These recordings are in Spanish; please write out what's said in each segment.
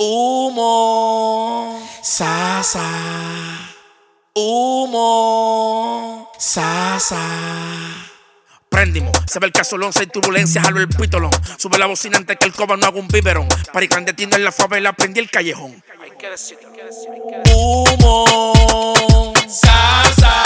Humo, sasa. Humo, sasa. Prendimos, se ve el casolón, seis turbulencias, jalo el pitolón. Sube la bocina antes que el coba no haga un biberón. Para clandestino en la favela, prendí el callejón. Hay que decir. Humo, sasa.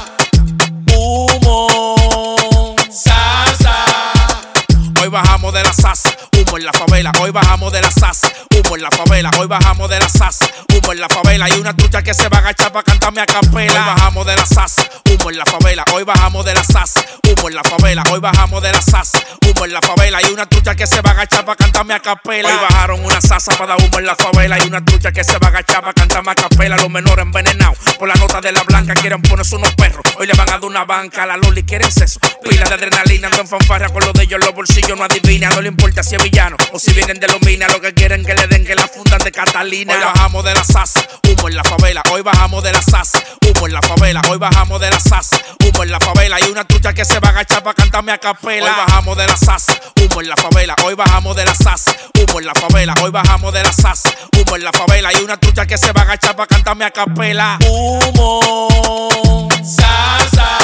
Humo, sasa. Hoy bajamos de la sasa, humo en la favela. Hoy bajamos de la sasa, humo en la favela. Hoy bajamos de la sasa, humo en la favela. Hay una trucha que se va a agachar para cantarme a capela. Hoy bajamos de la sasa, humo en la favela. Hoy bajamos de la sasa, humo en la favela. Hoy bajamos de la sasa, humo en la favela. Hay una trucha que se va a agachar para cantarme a capela. Hoy bajaron una sasa para dar humo en la favela. Hay una trucha que se va a agachar para cantarme a capela. Los menores envenenados por la nota de la blanca quieren ponerse unos perros. Hoy le van a dar una banca a la loli, quieren seso. Pila de adrenalina, ando en fanfarria con los de ellos. Los bolsillos no adivina, no le importa si es villano o si vienen de los minas. Lo que quieren que le den que la fundan de Catalina. Hoy bajamos de la sasa, humo en la favela. Hoy bajamos de la sasa, humo en la favela. Hoy bajamos de la sasa, humo en la favela. Hay una trucha que se va a agachar para cantarme a capela. Hoy bajamos de la sasa, humo en la favela. Hoy bajamos de la sasa, humo en la favela. Hoy bajamos de la sasa, humo en la favela. Hay una trucha que se va a agachar para cantarme a capela. Humo, sasa.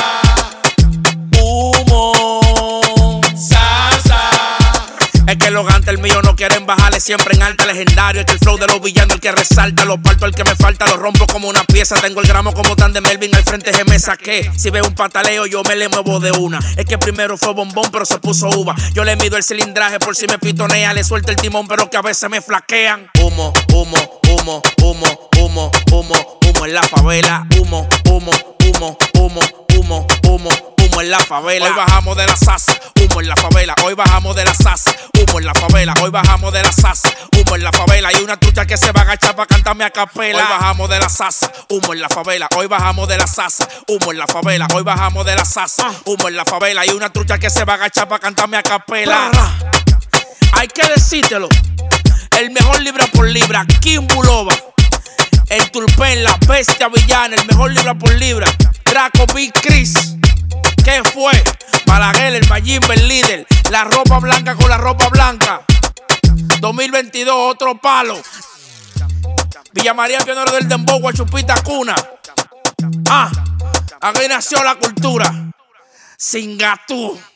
Humo, sasa. Es que los gantes el mío no quieren bajarle siempre en alta, legendario. Es que el flow de los villanos el que resalta. Los parto el que me falta, los rompo como una pieza. Tengo el gramo como tan de Melvin al frente se me saqué. Si veo un pataleo yo me le muevo de una. Es que primero fue bombón pero se puso uva. Yo le mido el cilindraje por si me pitonea. Le suelto el timón pero que a veces me flaquean. Humo, humo, humo, humo, humo, humo, humo en la favela. Humo, humo, humo, humo, humo, humo, humo en la favela. Hoy bajamos de la sasa, humo en la favela. Hoy bajamos de la sasa, humo en la favela. Hoy bajamos de la sasa, humo en la favela. Hay una trucha que se va a agachar para cantarme a capela. Hoy bajamos de la sasa, humo en la favela. Hoy bajamos de la sasa, humo en la favela. Hoy bajamos de la sasa, humo en la favela. Hay una trucha que se va a agachar para cantarme a capela. Hay que decírtelo. El mejor libra por libra, King Bulova. El Turpen, la bestia villana, el mejor libra por libra. Draco Big Chris. ¿Qué fue? Balaguer, el Mayimbe, el líder. La ropa blanca con la ropa blanca. 2022, otro palo. Villa María, pionero del dembow, Guachupita cuna. Aquí nació la cultura. Singatú.